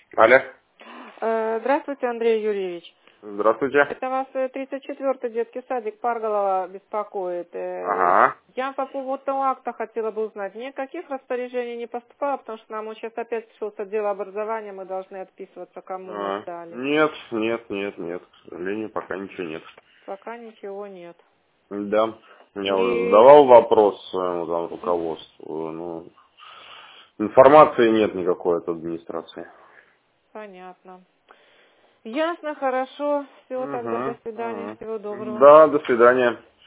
Алло. Здравствуйте, Андрей Юрьевич. Здравствуйте. Это вас 34-й детский садик Парголова беспокоит. Ага. Я по поводу акта хотела бы узнать. Никаких распоряжений не поступало, потому что нам вот сейчас опять пришел с отдела образования, мы должны отписываться, кому мы сдали. Нет, к сожалению, пока ничего нет. Пока ничего нет. Да. Я уже И задавал вопрос своему там руководству, но информации нет никакой от администрации. понятно. Ясно, хорошо. Все, тогда до Угу. свидания. Всего доброго. Да, до свидания.